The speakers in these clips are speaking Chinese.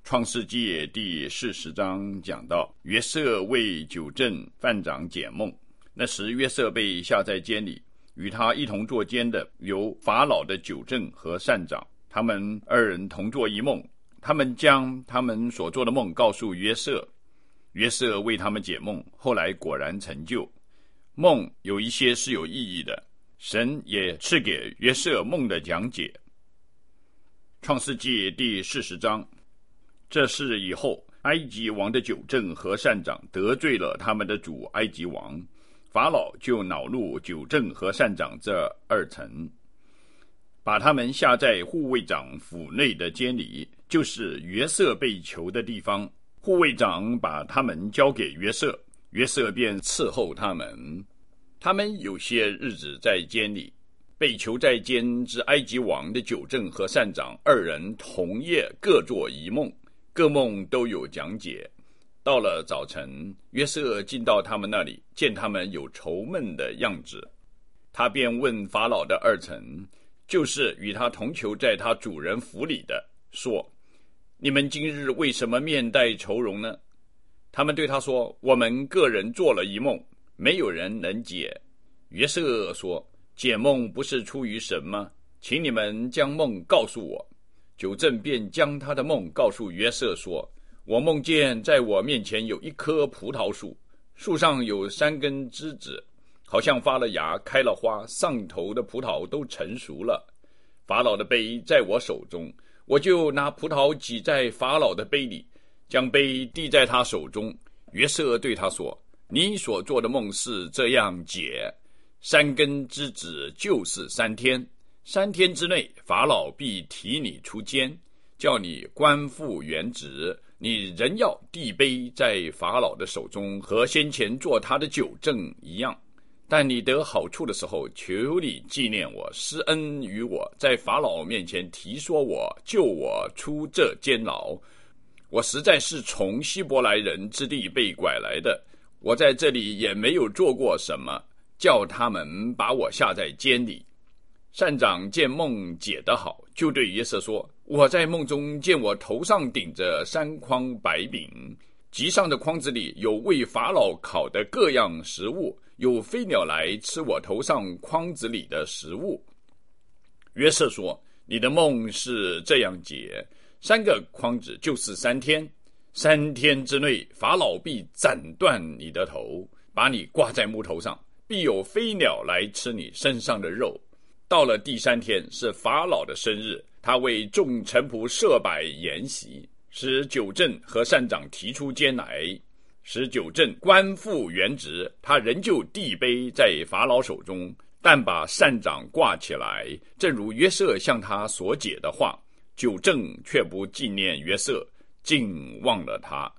创世纪第40章讲到，约瑟为九正犯长解梦。那时约瑟被下在监里，与他一同坐监的有法老的九正和善长，他们二人同做一梦。他们将他们所做的梦告诉约瑟，约瑟为他们解梦，后来果然成就。梦有一些是有意义的，神也赐给约瑟梦的讲解。创世纪第40章，这事以后，埃及王的九正和善长得罪了他们的主埃及王，法老就恼怒九正和善长这二臣，把他们下在护卫长府内的监里，就是约瑟被囚的地方。护卫长把他们交给约瑟，约瑟便伺候他们。他们有些日子在监里，被囚在监之埃及王的九正和善长二人同夜各做一梦，各梦都有讲解。到了早晨，约瑟进到他们那里，见他们有愁闷的样子，他便问法老的二臣，就是与他同囚在他主人府里的，说：你们今日为什么面带愁容呢？他们对他说：我们个人做了一梦，没有人能解。约瑟说：解梦不是出于神吗？请你们将梦告诉我。九正便将他的梦告诉约瑟说：我梦见在我面前有一棵葡萄树，树上有3根枝子，好像发了芽开了花，上头的葡萄都成熟了。法老的杯在我手中，我就拿葡萄挤在法老的杯里，将杯递在他手中。约瑟对他说：你所做的梦是这样解，3根枝子就是3天，3天之内法老必提你出监，叫你官复原职。你仍要递杯在法老的手中，和先前做他的九正一样。但你得好处的时候，求你纪念我，施恩于我，在法老面前提说我，救我出这监牢。我实在是从希伯来人之地被拐来的，我在这里也没有做过什么，叫他们把我下在监里。善长见梦解得好，就对约瑟说：我在梦中见我头上顶着3筐白饼，极上的筐子里有为法老烤的各样食物，有飞鸟来吃我头上筐子里的食物。约瑟说：你的梦是这样解，3个筐子就是3天，3天之内法老必斩断你的头，把你挂在木头上，必有飞鸟来吃你身上的肉。到了第3天是法老的生日，他为众臣仆设摆筵席，使九正和善长提出监来，使九正官复原职。他仍旧递杯在法老手中，但把善长挂起来，正如约瑟向他所解的话。九正却不纪念约瑟，竟忘了他。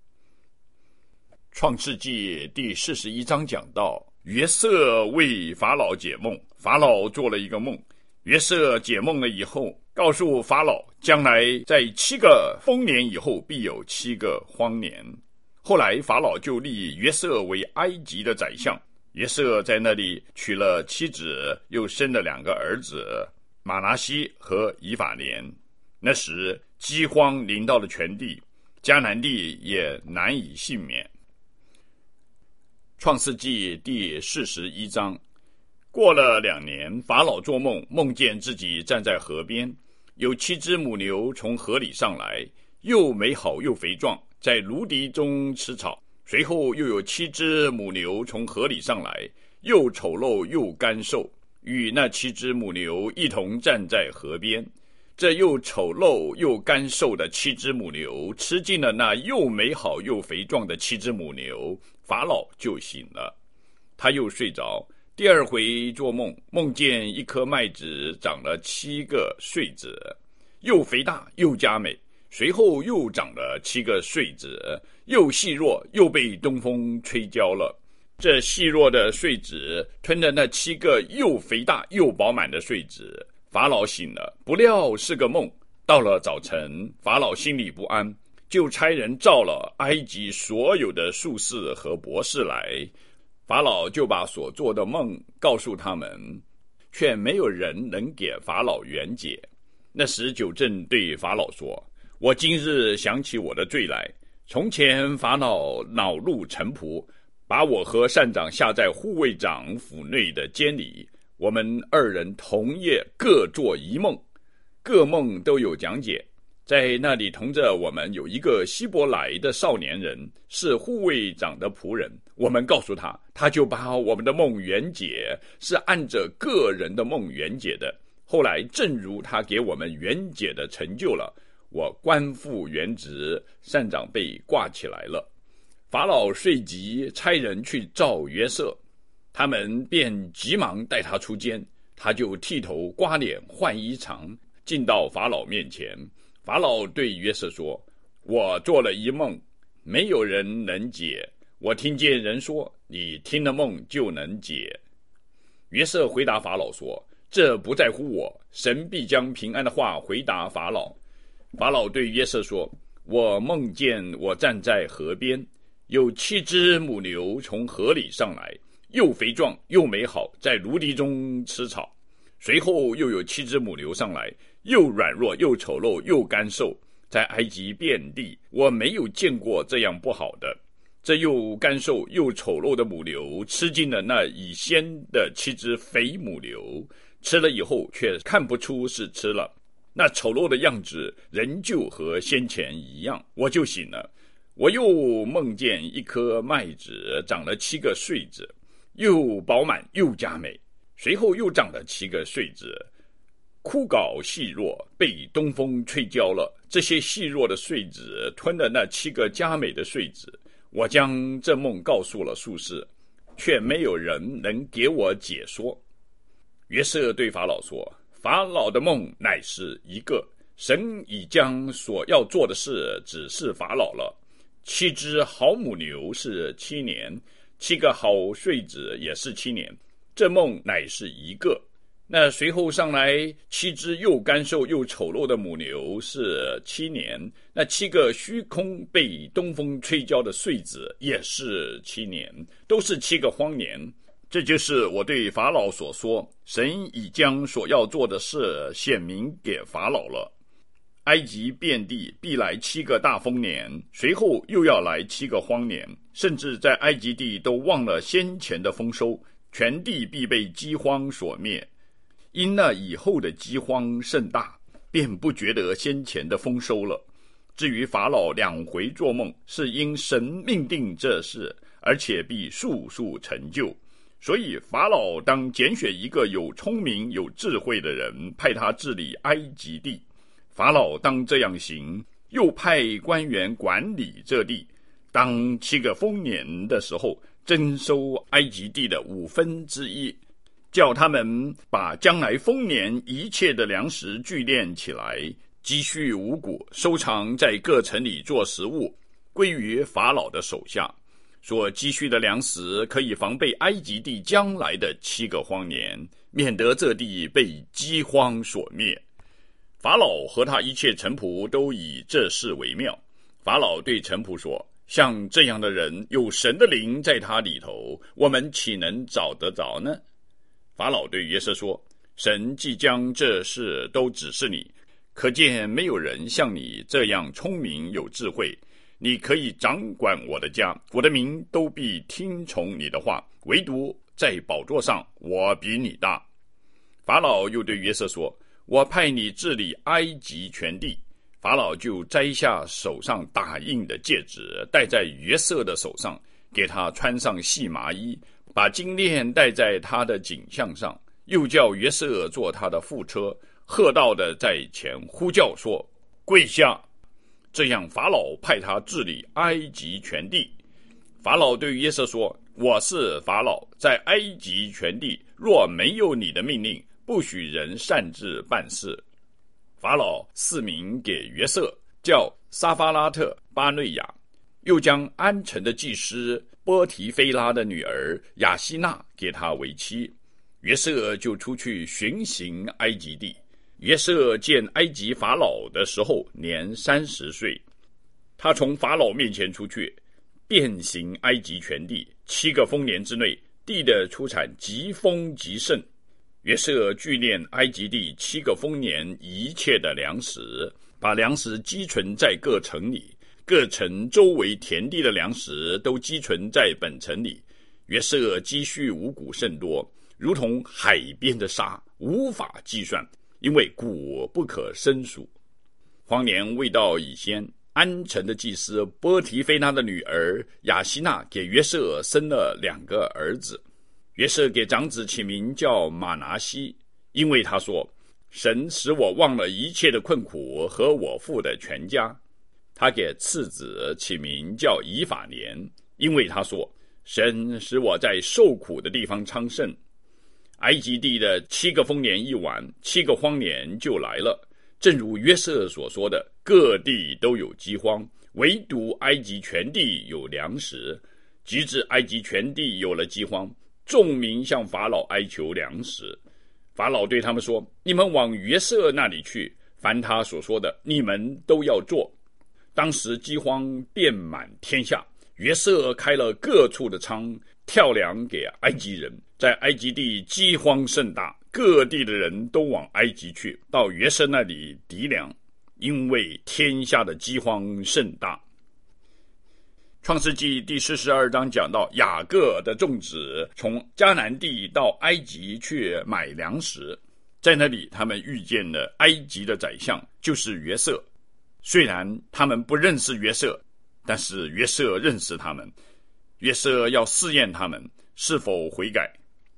创世纪第41章讲到，约瑟为法老解梦，法老做了一个梦，约瑟解梦了以后，告诉法老，将来在7个丰年以后必有7个荒年。后来法老就立约瑟为埃及的宰相，约瑟在那里娶了妻子，又生了2个儿子，马拿西和以法莲。那时饥荒临到了全地，迦南地也难以幸免。创世纪第41章，过了2年，法老做梦，梦见自己站在河边，有7只母牛从河里上来，又美好又肥壮，在芦荻中吃草。随后又有7只母牛从河里上来，又丑陋又干瘦，与那7只母牛一同站在河边。这又丑陋又干瘦的7只母牛吃尽了那又美好又肥壮的7只母牛，法老就醒了，他又睡着。第2回做梦，梦见一颗麦子长了7个穗子，又肥大又佳美。随后又长了7个穗子，又细弱，又被东风吹焦了。这细弱的穗子吞了那7个又肥大又饱满的穗子。法老醒了，不料是个梦。到了早晨，法老心里不安，就差人召了埃及所有的术士和博士来。法老就把所做的梦告诉他们，却没有人能给法老圆解。那时九正对法老说： 我今日想起我的罪来。从前法老恼怒臣仆，把我和膳长下在护卫长府内的监里，我们二人同夜各做一梦，各梦都有讲解。在那里同着我们有一个希伯来的少年人，是护卫长的仆人。我们告诉他，他就把我们的梦圆解，是按着个人的梦圆解的。后来正如他给我们圆解的成就了，我官复原职，膳长被挂起来了。法老遂即差人去召约瑟，他们便急忙带他出监，他就剃头刮脸换衣裳，进到法老面前。法老对约瑟说，我做了一梦，没有人能解，我听见人说，你听了梦就能解。约瑟回答法老说，这不在乎我，神必将平安的话回答法老。法老对约瑟说，我梦见我站在河边，有7只母牛从河里上来，又肥壮又美好，在芦荻中吃草。随后又有7只母牛上来，又软弱又丑陋又干瘦，在埃及遍地，我没有见过这样不好的。这又干瘦又丑陋的母牛吃尽了那已先的7只肥母牛，吃了以后却看不出是吃了，那丑陋的样子仍旧和先前一样。我就醒了，我又梦见一颗麦子长了7个穗子，又饱满又佳美。随后又长了7个穗子，枯槁细弱，被东风吹焦了。这些细弱的穗子吞了那7个佳美的穗子。我将这梦告诉了术士，却没有人能给我解说。约瑟对法老说，法老的梦乃是一个，神已将所要做的事指示法老了。7只好母牛是7年，7个好穗子也是7年。这梦乃是一个。那随后上来7只又干瘦又丑陋的母牛是7年，那7个虚空被东风吹焦的穗子也是7年，都是7个荒年。这就是我对法老所说，神已将所要做的事显明给法老了。埃及遍地必来7个大丰年，随后又要来7个荒年，甚至在埃及地都忘了先前的丰收，全地必被饥荒所灭。因那以后的饥荒甚大，便不觉得先前的丰收了。至于法老2回做梦，是因神命定这事，而且必速速成就。所以法老当拣选一个有聪明有智慧的人，派他治理埃及地。法老当这样行，又派官员管理这地。当7个丰年的时候，征收埃及地的1/5，叫他们把将来丰年一切的粮食聚敛起来，积蓄五谷，收藏在各城里做食物，归于法老的手下。所积蓄的粮食可以防备埃及地将来的7个荒年，免得这地被饥荒所灭。法老和他一切臣仆都以这事为妙。法老对臣仆说，像这样的人，有神的灵在他里头，我们岂能找得着呢？法老对约瑟说，神既将这事都指示你，可见没有人像你这样聪明有智慧，你可以掌管我的家，我的民都必听从你的话，唯独在宝座上我比你大。法老又对约瑟说，我派你治理埃及全地。法老就摘下手上打印的戒指，戴在约瑟的手上，给他穿上细麻衣，把金链戴在他的颈项上，又叫约瑟做他的副车，喝道的在前呼叫说，跪下。这样法老派他治理埃及全地。法老对约瑟说，我是法老，在埃及全地若没有你的命令，不许人擅自办事。法老赐名给约瑟，叫沙法拉特巴内亚，又将安城的祭司波提菲拉的女儿亚希娜给他为妻。约瑟就出去巡行埃及地。约瑟见埃及法老的时候年30岁，他从法老面前出去，遍行埃及全地。7个丰年之内，地的出产极丰极盛。约瑟聚敛埃及地7个丰年一切的粮食， 把粮食积存在各城里，各城周围田地的粮食都积存在本城里。约瑟积蓄五谷甚多，如同海边的沙，无法计算，因为谷不可胜数。荒年未到以先，安城的祭司波提菲娜的女儿雅西娜给约瑟生了2个儿子。约瑟给长子起名叫马拿西，因为他说，神使我忘了一切的困苦和我父的全家。他给次子起名叫以法莲，因为他说，神使我在受苦的地方昌盛。埃及地的7个丰年一完，7个荒年就来了。正如约瑟所说的，各地都有饥荒，唯独埃及全地有粮食。及至埃及全地有了饥荒，众民向法老哀求粮食。法老对他们说，你们往约瑟那里去，凡他所说的，你们都要做。当时饥荒遍满天下，约瑟开了各处的仓，跳粮给埃及人。在埃及地饥荒甚大，各地的人都往埃及去，到约瑟那里籴粮，因为天下的饥荒甚大。创世纪第42章讲到，雅各的众子从迦南地到埃及去买粮食，在那里他们遇见了埃及的宰相，就是约瑟。虽然他们不认识约瑟，但是约瑟认识他们。约瑟要试验他们是否悔改。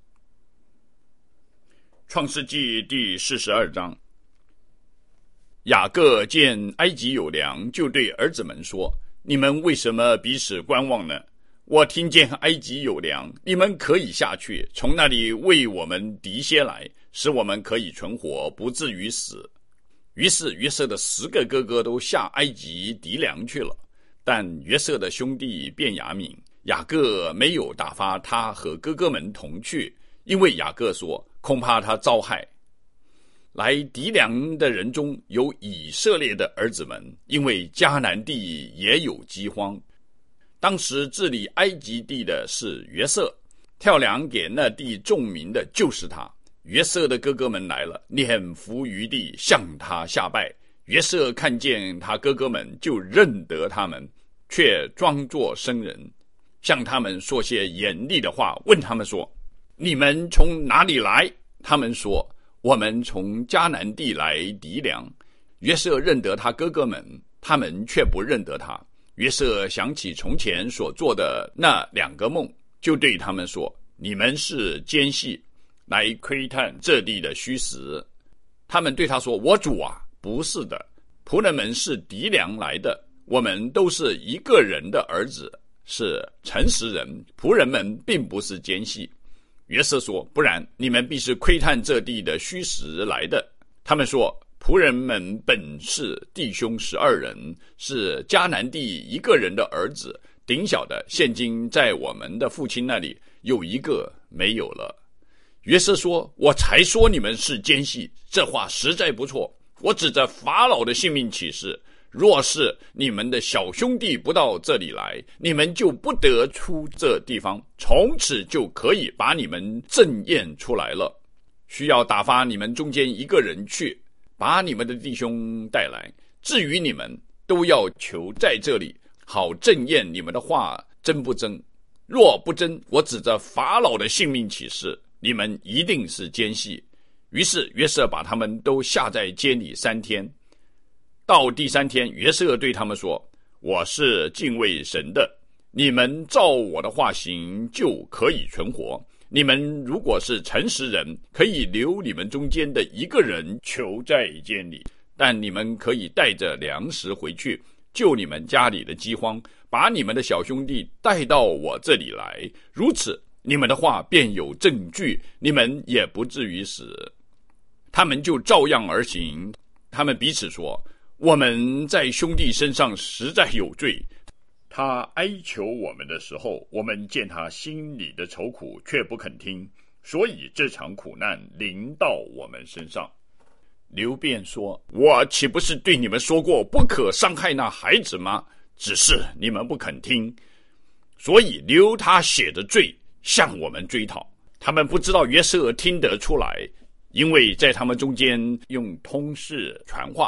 创世纪第42章，雅各见埃及有粮，就对儿子们说，你们为什么彼此观望呢？我听见埃及有粮，你们可以下去，从那里为我们籴些来，使我们可以存活，不至于死。于是约瑟的10个哥哥都下埃及籴粮去了。但约瑟的兄弟便雅悯，雅各没有打发他和哥哥们同去，因为雅各说，恐怕他遭害。来籴粮的人中有以色列的儿子们，因为迦南地也有饥荒。当时治理埃及地的是约瑟，跳粮给那地众民的就是他。约瑟的哥哥们来了，脸伏于地，向他下拜。约瑟看见他哥哥们，就认得他们，却装作生人，向他们说些严厉的话，问他们说，你们从哪里来？他们说，我们从迦南地来籴粮。约瑟认得他哥哥们，他们却不认得他。约瑟想起从前所做的那2个梦，就对他们说，你们是奸细，来窥探这地的虚实。他们对他说，我主啊，不是的，仆人们是籴粮来的，我们都是一个人的儿子，是诚实人，仆人们并不是奸细。约瑟说，不然你们必是窥探这地的虚实来的。他们说，仆人们本是弟兄12人，是迦南地一个人的儿子，顶小的现今在我们的父亲那里有一个没有了。约瑟说，我才说你们是奸细，这话实在不错。我指着法老的性命起誓，若是你们的小兄弟不到这里来，你们就不得出这地方，从此就可以把你们正验出来了。需要打发你们中间一个人去，把你们的弟兄带来，至于你们，都要求在这里，好正验你们的话真不真。若不真，我指着法老的性命起誓，你们一定是奸细。于是约瑟把他们都下在监里3天。到第3天，约瑟对他们说，我是敬畏神的，你们照我的话行，就可以存活。你们如果是诚实人，可以留你们中间的一个人囚在监里，但你们可以带着粮食回去，救你们家里的饥荒，把你们的小兄弟带到我这里来，如此你们的话便有证据，你们也不至于死。他们就照样而行。他们彼此说，我们在兄弟身上实在有罪。他哀求我们的时候，我们见他心里的愁苦，却不肯听，所以这场苦难临到我们身上。流便说，我岂不是对你们说过，不可伤害那孩子吗？只是你们不肯听，所以流他血的罪向我们追讨。他们不知道约瑟听得出来，因为在他们中间用通事传话。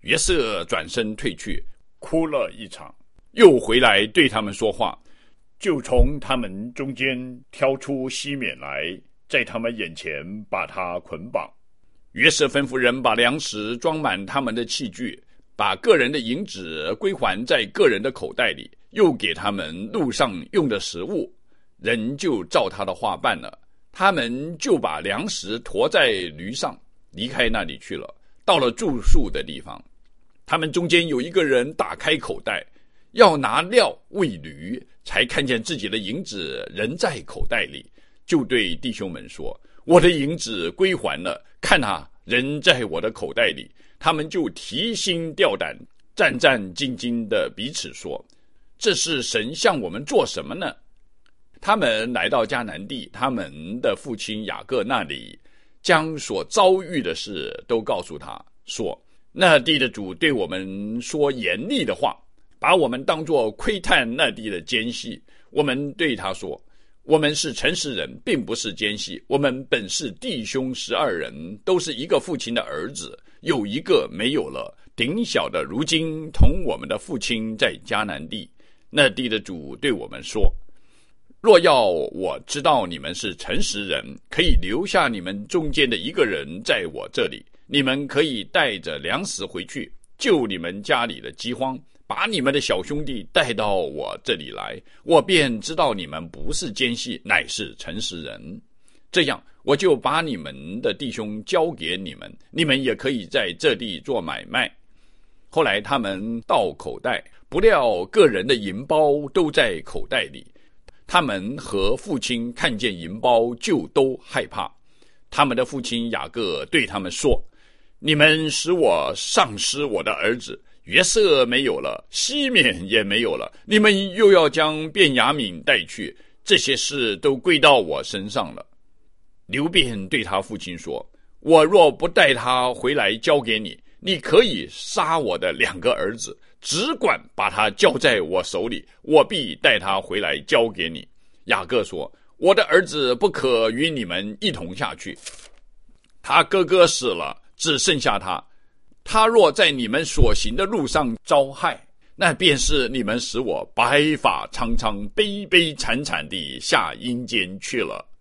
约瑟转身退去，哭了一场，又回来对他们说话，就从他们中间挑出西缅来，在他们眼前把他捆绑。约瑟吩咐人把粮食装满他们的器具，把个人的银子归还在个人的口袋里，又给他们路上用的食物。人就照他的话办了，他们就把粮食驮在驴上，离开那里去了，到了住宿的地方。他们中间有一个人打开口袋，要拿料喂驴，才看见自己的银子仍在口袋里，就对弟兄们说：我的银子归还了，看啊，仍在我的口袋里。他们就提心吊胆，战战兢兢地彼此说：这是神向我们做什么呢？他们来到迦南地，他们的父亲雅各那里，将所遭遇的事都告诉他，说：那地的主对我们说严厉的话，把我们当作窥探那地的奸细。我们对他说：我们是诚实人，并不是奸细，我们本是弟兄12人，都是一个父亲的儿子，有一个没有了，顶小的如今同我们的父亲在迦南地。那地的主对我们说：若要我知道你们是诚实人，可以留下你们中间的一个人在我这里，你们可以带着粮食回去，救你们家里的饥荒，把你们的小兄弟带到我这里来，我便知道你们不是奸细，乃是诚实人。这样，我就把你们的弟兄交给你们，你们也可以在这地做买卖。后来他们倒口袋，不料个人的银包都在口袋里。他们和父亲看见银包，就都害怕。他们的父亲雅各对他们说：你们使我丧失我的儿子，约瑟没有了，西缅也没有了，你们又要将便雅悯带去，这些事都归到我身上了。流便对他父亲说：我若不带他回来交给你，你可以杀我的2个儿子，只管把他交在我手里，我必带他回来交给你。雅各说：我的儿子不可与你们一同下去，他哥哥死了，只剩下他，他若在你们所行的路上遭害，那便是你们使我白发苍苍、悲悲惨惨地下阴间去了。